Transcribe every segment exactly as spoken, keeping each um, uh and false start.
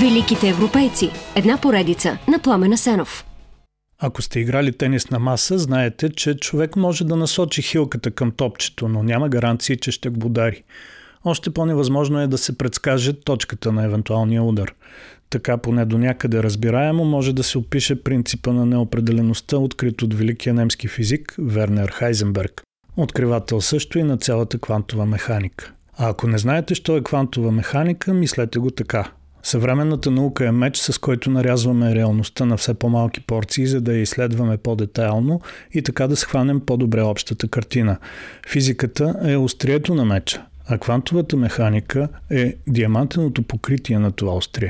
Великите европейци. Една поредица на Пламен Асенов. Ако сте играли тенис на маса, знаете, че човек може да насочи хилката към топчето, но няма гаранции, че ще го удари. Още по-невъзможно е да се предскаже точката на евентуалния удар. Така поне до някъде разбираемо може да се опише принципа на неопределеността, открит от великия немски физик Вернер Хайзенберг. Откривател също и на цялата квантова механика. А ако не знаете, що е квантова механика, мислете го така. Съвременната наука е меч, с който нарязваме реалността на все по-малки порции, за да я изследваме по-детайлно и така да схванем по-добре общата картина. Физиката е острието на меча, а квантовата механика е диамантеното покритие на това острие.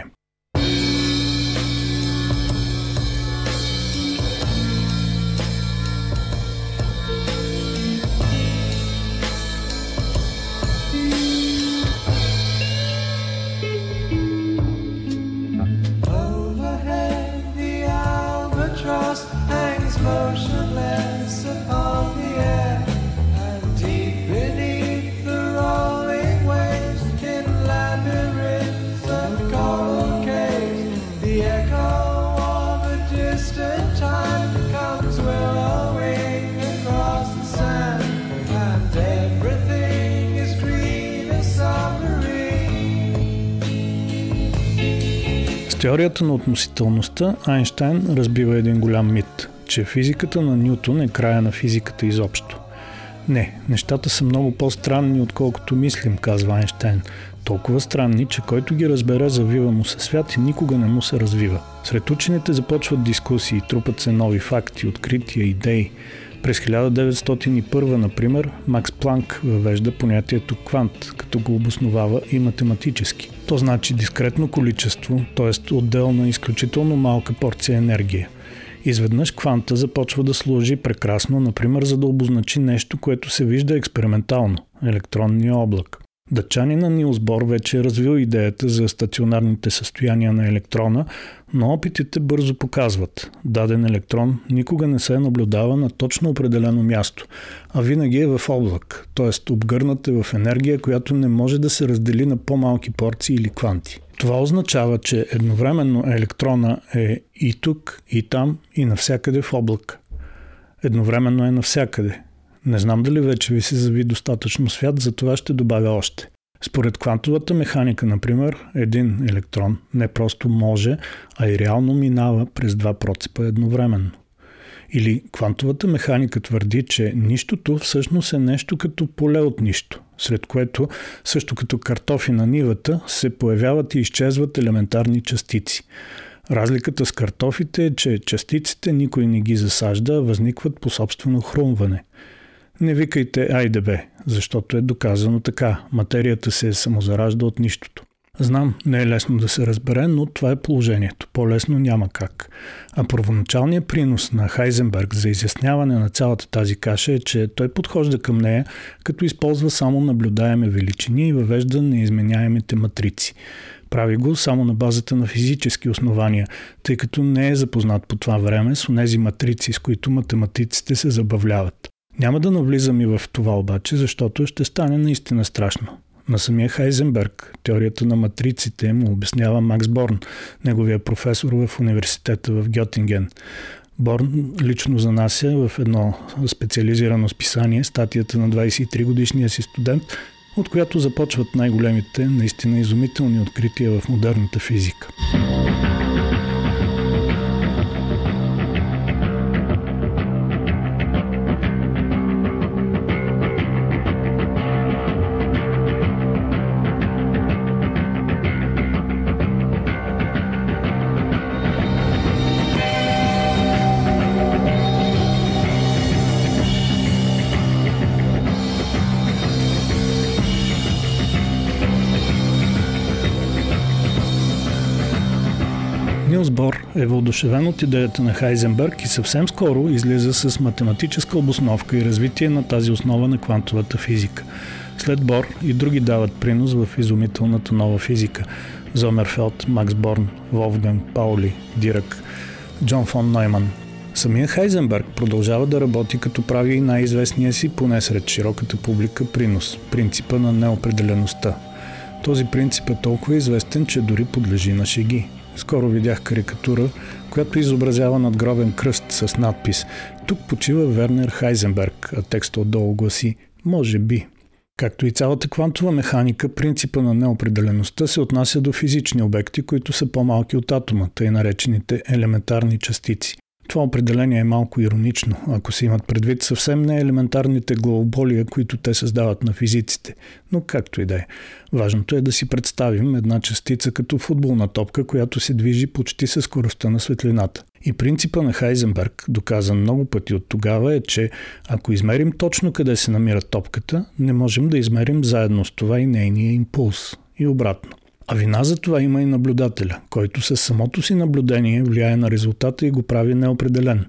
С теорията на относителността Айнщайн разбива един голям мит, че физиката на Нютон е края на физиката изобщо. Не, нещата са много по-странни, отколкото мислим, казва Айнщайн. Толкова странни, че който ги разбере, завива му се свят и никога не му се развива. Сред учените започват дискусии, трупат се нови факти, открития, идеи. През хиляда деветстотин и първа, например, Макс Планк въвежда понятието квант, като го обосновава и математически. То значи дискретно количество, т.е. отделна изключително малка порция енергия. Изведнъж кванта започва да служи прекрасно, например, за да обозначи нещо, което се вижда експериментално – електронния облак. Датчанинът Нилс Бор вече е развил идеята за стационарните състояния на електрона, но опитите бързо показват – даден електрон никога не се наблюдава на точно определено място, а винаги е в облак, т.е. обгърнат е в енергия, която не може да се раздели на по-малки порции или кванти. Това означава, че едновременно електрона е и тук, и там, и навсякъде в облак. Едновременно е навсякъде. Не знам дали вече ви се зави достатъчно свят, за това ще добавя още. Според квантовата механика, например, един електрон не просто може, а и реално минава през два процепа едновременно. Или квантовата механика твърди, че нищото всъщност е нещо като поле от нищо, сред което, също като картофи на нивата, се появяват и изчезват елементарни частици. Разликата с картофите е, че частиците никой не ги засажда, а възникват по собствено хрумване. Не викайте айде бе, защото е доказано така. Материята се самозаражда от нищото. Знам, не е лесно да се разбере, но това е положението. По-лесно няма как. А първоначалният принос на Хайзенберг за изясняване на цялата тази каша е, че той подхожда към нея, като използва само наблюдаеми величини и въвежда неизменяемите матрици. Прави го само на базата на физически основания, тъй като не е запознат по това време с онези матрици, с които математиците се забавляват. Няма да навлизам и в това обаче, защото ще стане наистина страшно. На самия Хайзенберг теорията на матриците му обяснява Макс Борн, неговия професор в университета в Гьотинген. Борн лично занася в едно специализирано списание статията на двадесет и три годишния си студент, от която започват най-големите, наистина изумителни открития в модерната физика. Нилс Бор е въодушевен от идеята на Хайзенберг и съвсем скоро излиза с математическа обосновка и развитие на тази основа на квантовата физика. След Бор и други дават принос в изумителната нова физика. Зомерфелд, Макс Борн, Волфганг Паули, Дирак, Джон фон Нойман. Самия Хайзенберг продължава да работи, като прави и най-известния си, поне сред широката публика, принос – принципа на неопределеността. Този принцип е толкова известен, че дори подлежи на шеги. Скоро видях карикатура, която изобразява надгробен кръст с надпис «Тук почива Вернер Хайзенберг», а текстът отдолу гласи «Може би». Както и цялата квантова механика, принципа на неопределеността се отнася до физични обекти, които са по-малки от атома, тъй наречените елементарни частици. Това определение е малко иронично, ако се имат предвид съвсем не елементарните главоболия, които те създават на физиците. Но както и да е. Важното е да си представим една частица като футболна топка, която се движи почти със скоростта на светлината. И принципа на Хайзенберг, доказан много пъти от тогава, е, че ако измерим точно къде се намира топката, не можем да измерим заедно с това и нейния импулс. И обратно. А вина за това има и наблюдателя, който със самото си наблюдение влияе на резултата и го прави неопределен.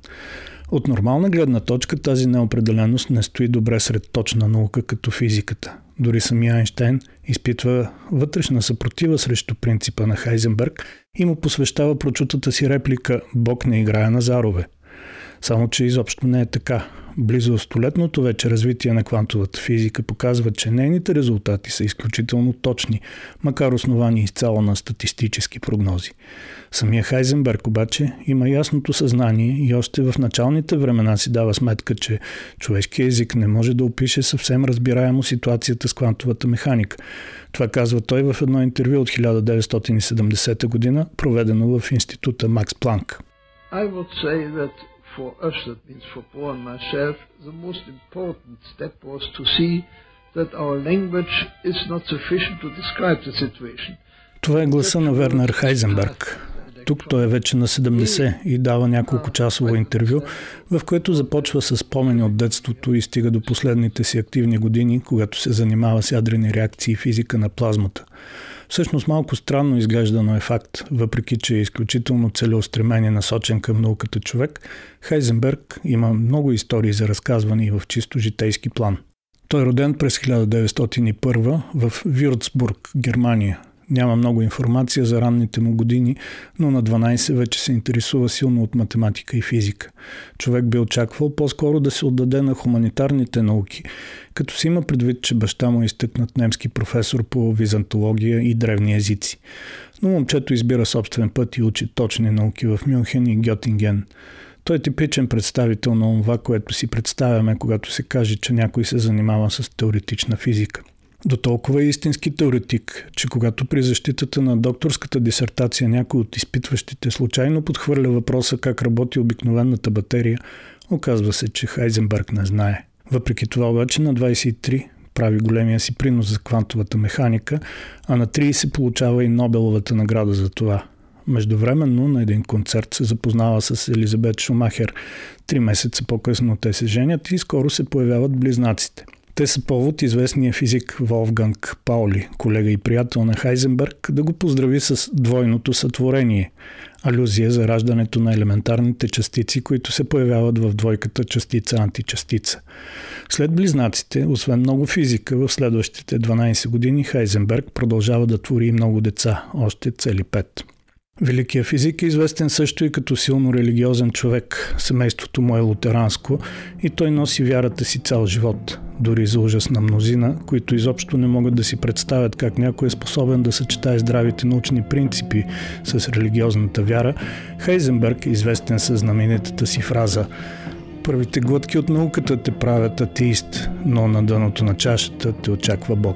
От нормална гледна точка тази неопределеност не стои добре сред точна наука като физиката. Дори самия Айнщайн изпитва вътрешна съпротива срещу принципа на Хайзенберг и му посвещава прочутата си реплика «Бог не играе на зарове». Само че изобщо не е така. Близо столетното вече развитие на квантовата физика показва, че нейните резултати са изключително точни, макар основани изцяло на статистически прогнози. Самия Хайзенберг обаче има ясното съзнание и още в началните времена си дава сметка, че човешкият език не може да опише съвсем разбираемо ситуацията с квантовата механика. Това казва той в едно интервю от хиляда деветстотин и седемдесета година, проведено в института Макс Планк. I would say that for us, that means for Paul and myself, the most important step was to see that our language is not sufficient to describe the situation. Това е гласа на Вернер Хайзенберг. Тук той е вече на седемдесет и дава няколко часово интервю, в което започва с спомени от детството и стига до последните си активни години, когато се занимава с ядрени реакции и физика на плазмата. Всъщност малко странно изглежда, но е факт. Въпреки че е изключително целеустремен и насочен към науката човек, Хайзенберг има много истории за разказване и в чисто житейски план. Той е роден през хиляда деветстотин и първа в Вюрцбург, Германия. Няма много информация за ранните му години, но на дванадесет вече се интересува силно от математика и физика. Човек би очаквал по-скоро да се отдаде на хуманитарните науки, като си има предвид, че баща му е изтъкнат немски професор по византология и древни езици. Но момчето избира собствен път и учи точни науки в Мюнхен и Гьотинген. Той е типичен представител на това, което си представяме, когато се каже, че някой се занимава с теоретична физика. До толкова е истински теоретик, че когато при защитата на докторската дисертация някой от изпитващите случайно подхвърля въпроса как работи обикновената батерия, оказва се, че Хайзенберг не знае. Въпреки това обаче на двадесет и три прави големия си принос за квантовата механика, а на тридесет получава и Нобеловата награда за това. Междувременно на един концерт се запознава с Елизабет Шумахер. Три месеца по-късно те се женят и скоро се появяват близнаците. Те са повод известния физик Волфганг Паули, колега и приятел на Хайзенберг, да го поздрави с двойното сътворение – алюзия за раждането на елементарните частици, които се появяват в двойката частица-античастица. След близнаците, освен много физика, в следващите дванадесет години Хайзенберг продължава да твори и много деца, още цели пет. Великият физик е известен също и като силно религиозен човек. Семейството му е лутеранско и той носи вярата си цял живот. Дори за ужас на мнозина, които изобщо не могат да си представят как някой е способен да съчетае здравите научни принципи с религиозната вяра, Хайзенберг е известен със знаменитата си фраза: «Първите глътки от науката те правят атеист, но на дъното на чашата те очаква Бог».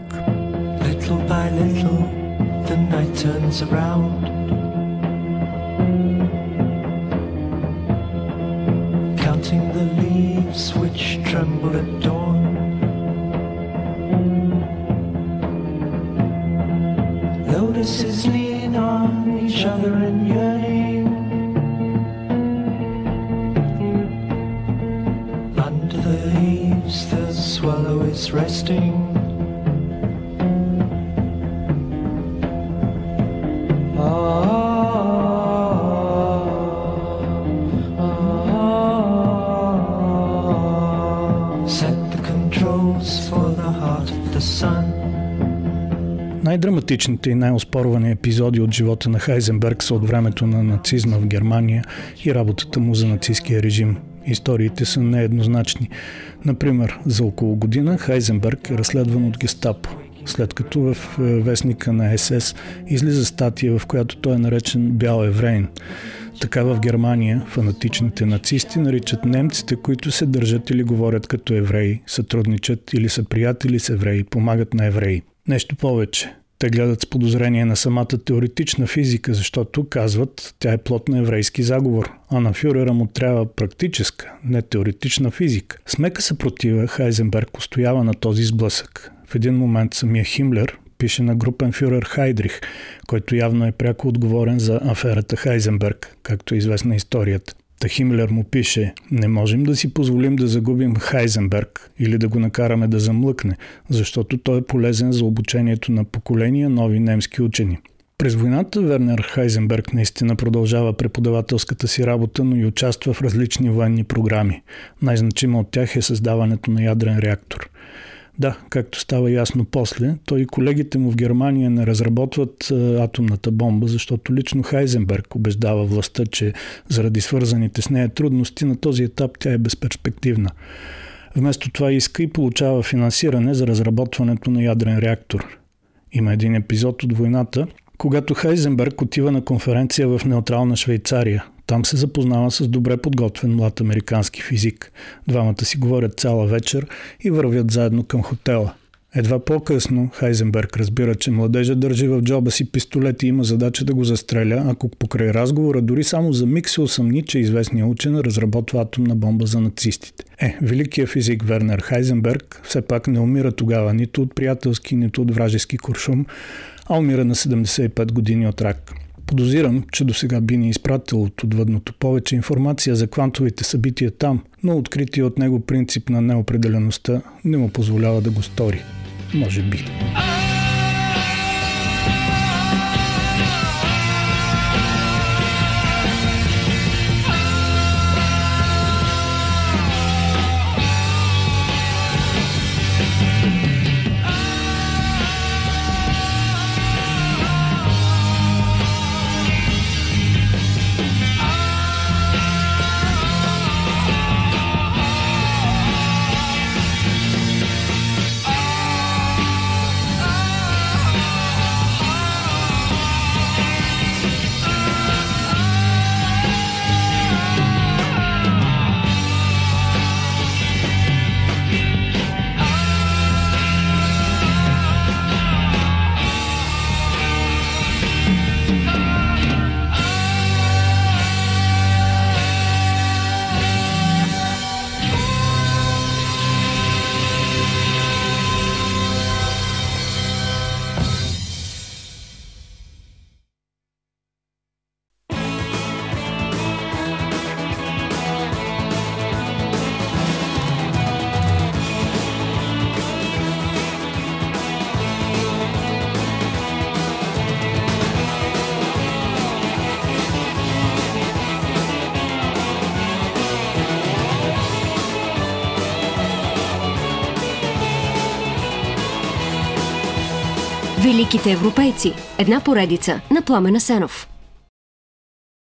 Little by little, the night turns around. Counting the leaves which tremble at dawn. Lotuses lean on each other in yearning. Under the leaves the swallow is resting. Най-драматичните и най-оспорвани епизоди от живота на Хайзенберг са от времето на нацизма в Германия и работата му за нацистския режим. Историите са нееднозначни. Например, за около година Хайзенберг е разследван от гестапо. след като в вестника на Ес Ес излиза статия, в която той е наречен бял евреин. Така в Германия фанатичните нацисти наричат немците, които се държат или говорят като евреи, сътрудничат или са приятели с евреи, помагат на евреи. Нещо повече. Те гледат с подозрение на самата теоретична физика, защото, казват, тя е плод на еврейски заговор, а на фюрера му трябва практическа, не теоретична физика. С мека съпротива Хайзенберг устоява на този сблъсък. В един момент самия Химлер пише на групен фюрер Хайдрих, който явно е пряко отговорен за аферата Хайзенберг, както е известна историята. Та Химлер му пише: не можем да си позволим да загубим Хайзенберг или да го накараме да замлъкне, защото той е полезен за обучението на поколения нови немски учени. През войната Вернер Хайзенберг наистина продължава преподавателската си работа, но и участва в различни военни програми. Най-значима от тях е създаването на ядрен реактор. Да, както става ясно после, той и колегите му в Германия не разработват а, атомната бомба, защото лично Хайзенберг убеждава властта, че заради свързаните с нея трудности на този етап тя е безперспективна. Вместо това иска и получава финансиране за разработването на ядрен реактор. Има един епизод от войната, когато Хайзенберг отива на конференция в неутрална Швейцария. Там се запознава с добре подготвен млад американски физик. Двамата си говорят цяла вечер и вървят заедно към хотела. Едва по-късно Хайзенберг разбира, че младежът държи в джоба си пистолет и има задача да го застреля, ако покрай разговора дори само за миг се усъмни, че известният учен разработва атомна бомба за нацистите. Е, великият физик Вернер Хайзенберг все пак не умира тогава нито от приятелски, нито от вражески куршум, а умира на седемдесет и пет години от рак. Подозирам, че досега би ни изпратил от отвъдното повече информация за квантовите събития там, но открития от него принцип на неопределеността не му позволява да го стори. Може би. Великите европейци. Една поредица на Пламен Асенов.